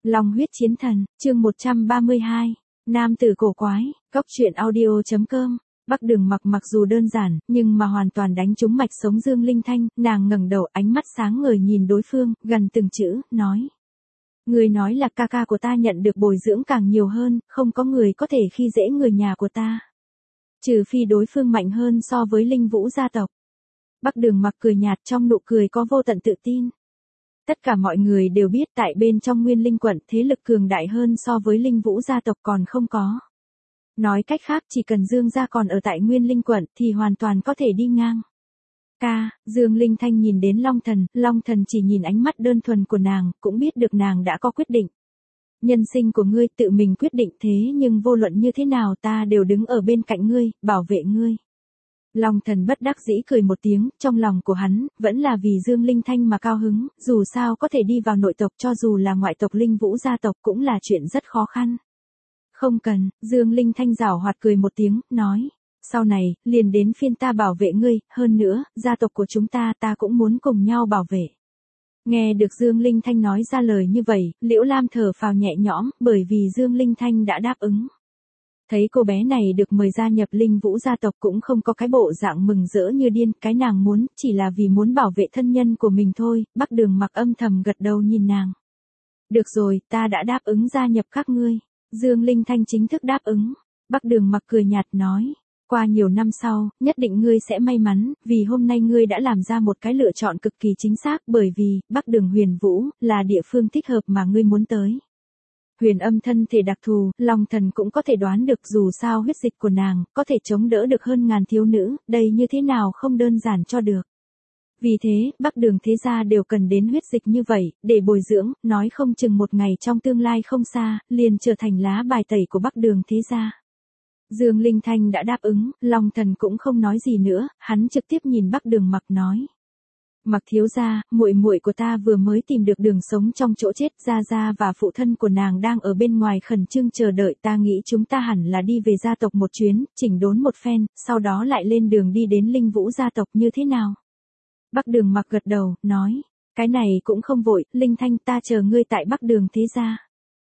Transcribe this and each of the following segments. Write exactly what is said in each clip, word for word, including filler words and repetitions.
Long huyết chiến thần, chương một trăm ba mươi hai, nam tử cổ quái, cốc truyện audio.com. Bắc Đường Mặc mặc dù đơn giản, nhưng mà hoàn toàn đánh trúng mạch sống Dương Linh Thanh, nàng ngẩng đầu, ánh mắt sáng ngời nhìn đối phương, gần từng chữ, nói: Người nói là ca ca của ta nhận được bồi dưỡng càng nhiều hơn, không có người có thể khi dễ người nhà của ta. Trừ phi đối phương mạnh hơn so với Linh Vũ gia tộc. Bắc Đường Mặc cười nhạt, trong nụ cười có vô tận tự tin. Tất cả mọi người đều biết tại bên trong Nguyên Linh quận thế lực cường đại hơn so với Linh Vũ gia tộc còn không có. Nói cách khác, chỉ cần Dương gia còn ở tại Nguyên Linh quận thì hoàn toàn có thể đi ngang. Ca, Dương Linh Thanh nhìn đến Long Thần, Long Thần chỉ nhìn ánh mắt đơn thuần của nàng, cũng biết được nàng đã có quyết định. Nhân sinh của ngươi tự mình quyết định, thế nhưng vô luận như thế nào ta đều đứng ở bên cạnh ngươi, bảo vệ ngươi. Long Thần bất đắc dĩ cười một tiếng, trong lòng của hắn, vẫn là vì Dương Linh Thanh mà cao hứng, dù sao có thể đi vào nội tộc cho dù là ngoại tộc Linh Vũ gia tộc cũng là chuyện rất khó khăn. Không cần, Dương Linh Thanh giảo hoạt cười một tiếng, nói, sau này, liền đến phiên ta bảo vệ ngươi, hơn nữa, gia tộc của chúng ta ta cũng muốn cùng nhau bảo vệ. Nghe được Dương Linh Thanh nói ra lời như vậy, Liễu Lam thở phào nhẹ nhõm, bởi vì Dương Linh Thanh đã đáp ứng. Thấy cô bé này được mời gia nhập Linh Vũ gia tộc cũng không có cái bộ dạng mừng rỡ như điên, cái nàng muốn, chỉ là vì muốn bảo vệ thân nhân của mình thôi. Bắc Đường Mặc âm thầm gật đầu nhìn nàng. Được rồi, ta đã đáp ứng gia nhập các ngươi. Dương Linh Thanh chính thức đáp ứng. Bắc Đường Mặc cười nhạt nói, qua nhiều năm sau, nhất định ngươi sẽ may mắn, vì hôm nay ngươi đã làm ra một cái lựa chọn cực kỳ chính xác, bởi vì, Bắc Đường Huyền Vũ, là địa phương thích hợp mà ngươi muốn tới. Huyền Âm thân thể đặc thù, Long Thần cũng có thể đoán được, dù sao huyết dịch của nàng, có thể chống đỡ được hơn ngàn thiếu nữ, đây như thế nào không đơn giản cho được. Vì thế, Bắc Đường thế gia đều cần đến huyết dịch như vậy, để bồi dưỡng, nói không chừng một ngày trong tương lai không xa, liền trở thành lá bài tẩy của Bắc Đường thế gia. Dương Linh Thanh đã đáp ứng, Long Thần cũng không nói gì nữa, hắn trực tiếp nhìn Bắc Đường Mặc nói. Mặc thiếu gia, muội muội của ta vừa mới tìm được đường sống trong chỗ chết, gia gia và phụ thân của nàng đang ở bên ngoài khẩn trương chờ đợi, ta nghĩ chúng ta hẳn là đi về gia tộc một chuyến, chỉnh đốn một phen, sau đó lại lên đường đi đến Linh Vũ gia tộc, như thế nào? Bắc Đường Mặc gật đầu, nói, cái này cũng không vội, Linh Thanh, ta chờ ngươi tại Bắc Đường thế gia.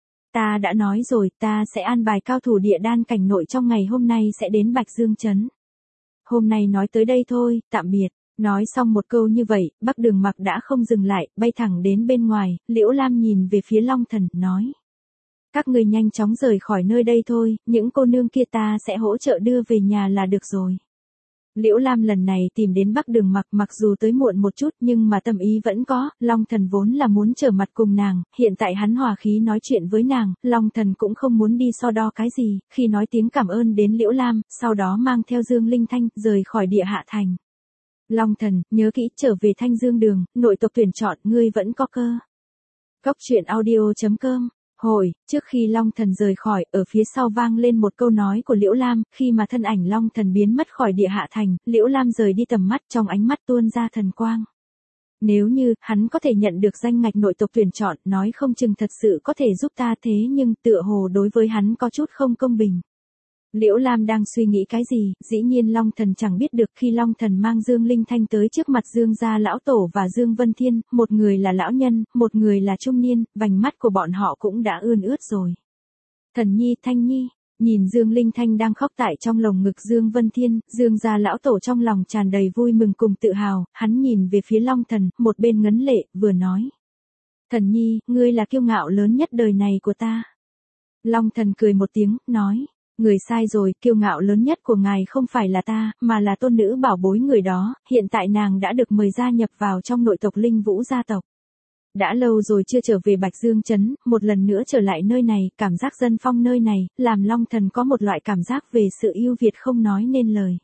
Ta đã nói rồi, ta sẽ an bài cao thủ địa đan cảnh nội trong ngày hôm nay sẽ đến Bạch Dương Trấn. Hôm nay nói tới đây thôi, tạm biệt. Nói xong một câu như vậy, Bắc Đường Mặc đã không dừng lại, bay thẳng đến bên ngoài. Liễu Lam nhìn về phía Long Thần, nói. Các người nhanh chóng rời khỏi nơi đây thôi, những cô nương kia ta sẽ hỗ trợ đưa về nhà là được rồi. Liễu Lam lần này tìm đến Bắc Đường Mặc, mặc dù tới muộn một chút nhưng mà tâm ý vẫn có, Long Thần vốn là muốn trở mặt cùng nàng, hiện tại hắn hòa khí nói chuyện với nàng, Long Thần cũng không muốn đi so đo cái gì, khi nói tiếng cảm ơn đến Liễu Lam, sau đó mang theo Dương Linh Thanh, rời khỏi địa hạ thành. Long Thần, nhớ kỹ, trở về Thanh Dương Đường, nội tộc tuyển chọn, ngươi vẫn có cơ. Cốc truyện audio.com. Hồi, trước khi Long Thần rời khỏi, ở phía sau vang lên một câu nói của Liễu Lam, khi mà thân ảnh Long Thần biến mất khỏi địa hạ thành, Liễu Lam rời đi tầm mắt, trong ánh mắt tuôn ra thần quang. Nếu như, hắn có thể nhận được danh ngạch nội tộc tuyển chọn, nói không chừng thật sự có thể giúp ta, thế nhưng tựa hồ đối với hắn có chút không công bình. Liễu Lam đang suy nghĩ cái gì, dĩ nhiên Long Thần chẳng biết được. Khi Long Thần mang Dương Linh Thanh tới trước mặt Dương gia lão tổ và Dương Vân Thiên, một người là lão nhân, một người là trung niên, vành mắt của bọn họ cũng đã ươn ướt rồi. Thần nhi, Thanh nhi, nhìn Dương Linh Thanh đang khóc tại trong lồng ngực Dương Vân Thiên, Dương gia lão tổ trong lòng tràn đầy vui mừng cùng tự hào, hắn nhìn về phía Long Thần, một bên ngấn lệ, vừa nói. Thần nhi, ngươi là kiêu ngạo lớn nhất đời này của ta. Long Thần cười một tiếng, nói. Người sai rồi, kiêu ngạo lớn nhất của ngài không phải là ta, mà là tôn nữ bảo bối người đó, hiện tại nàng đã được mời gia nhập vào trong nội tộc Linh Vũ gia tộc. Đã lâu rồi chưa trở về Bạch Dương Trấn, một lần nữa trở lại nơi này, cảm giác dân phong nơi này, làm Long Thần có một loại cảm giác về sự ưu việt không nói nên lời.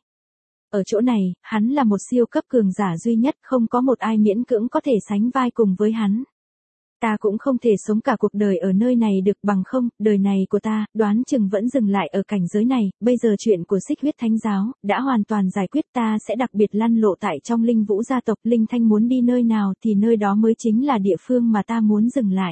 Ở chỗ này, hắn là một siêu cấp cường giả duy nhất, không có một ai miễn cưỡng có thể sánh vai cùng với hắn. Ta cũng không thể sống cả cuộc đời ở nơi này được, bằng không, đời này của ta, đoán chừng vẫn dừng lại ở cảnh giới này, bây giờ chuyện của Xích Huyết Thánh Giáo, đã hoàn toàn giải quyết, ta sẽ đặc biệt lăn lộ tại trong Linh Vũ gia tộc, Linh Thanh muốn đi nơi nào thì nơi đó mới chính là địa phương mà ta muốn dừng lại.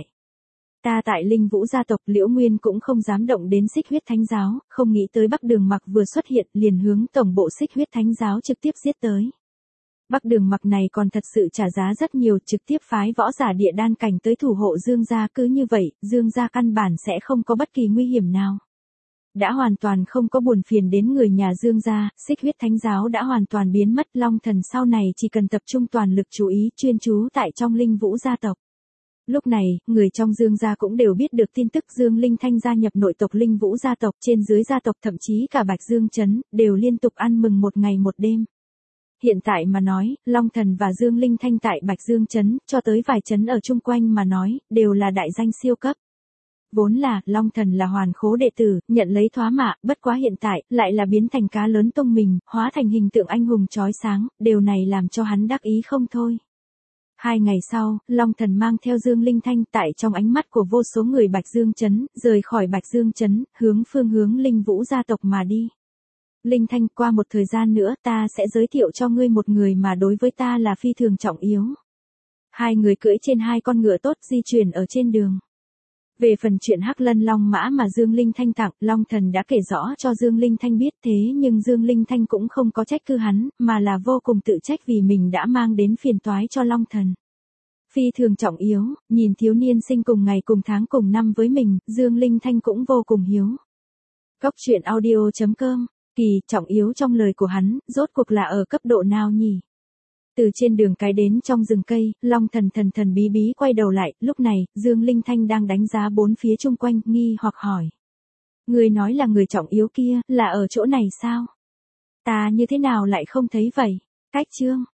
Ta tại Linh Vũ gia tộc, Liễu Nguyên cũng không dám động đến Xích Huyết Thánh Giáo, không nghĩ tới Bắc Đường Mặc vừa xuất hiện, liền hướng tổng bộ Xích Huyết Thánh Giáo trực tiếp giết tới. Bắc Đường Mặc này còn thật sự trả giá rất nhiều, trực tiếp phái võ giả địa đan cảnh tới thủ hộ Dương gia, cứ như vậy, Dương gia căn bản sẽ không có bất kỳ nguy hiểm nào. Đã hoàn toàn không có buồn phiền đến người nhà Dương gia, Xích Huyết Thánh giáo đã hoàn toàn biến mất, Long Thần sau này chỉ cần tập trung toàn lực chú ý chuyên chú tại trong Linh Vũ gia tộc. Lúc này, người trong Dương gia cũng đều biết được tin tức Dương Linh Thanh gia nhập nội tộc Linh Vũ gia tộc, trên dưới gia tộc thậm chí cả Bạch Dương trấn đều liên tục ăn mừng một ngày một đêm. Hiện tại mà nói, Long Thần và Dương Linh Thanh tại Bạch Dương trấn, cho tới vài trấn ở chung quanh mà nói, đều là đại danh siêu cấp. Vốn là, Long Thần là hoàn khố đệ tử, nhận lấy thoá mạ, bất quá hiện tại, lại là biến thành cá lớn tung mình, hóa thành hình tượng anh hùng chói sáng, điều này làm cho hắn đắc ý không thôi. Hai ngày sau, Long Thần mang theo Dương Linh Thanh tại trong ánh mắt của vô số người Bạch Dương trấn, rời khỏi Bạch Dương trấn, hướng phương hướng Linh Vũ gia tộc mà đi. Linh Thanh, qua một thời gian nữa ta sẽ giới thiệu cho ngươi một người mà đối với ta là phi thường trọng yếu. Hai người cưỡi trên hai con ngựa tốt di chuyển ở trên đường. Về phần chuyện Hắc Lân Long Mã mà Dương Linh Thanh tặng, Long Thần đã kể rõ cho Dương Linh Thanh biết, thế nhưng Dương Linh Thanh cũng không có trách cứ hắn, mà là vô cùng tự trách vì mình đã mang đến phiền toái cho Long Thần. Phi thường trọng yếu, nhìn thiếu niên sinh cùng ngày cùng tháng cùng năm với mình, Dương Linh Thanh cũng vô cùng hiếu. Cốc truyện audio chấm com, kỳ trọng yếu trong lời của hắn, rốt cuộc là ở cấp độ nào nhỉ? Từ trên đường cái đến trong rừng cây, Long Thần thần thần bí bí quay đầu lại, lúc này, Dương Linh Thanh đang đánh giá bốn phía chung quanh, nghi hoặc hỏi. Người nói là người trọng yếu kia, là ở chỗ này sao? Ta như thế nào lại không thấy vậy? Cách chương.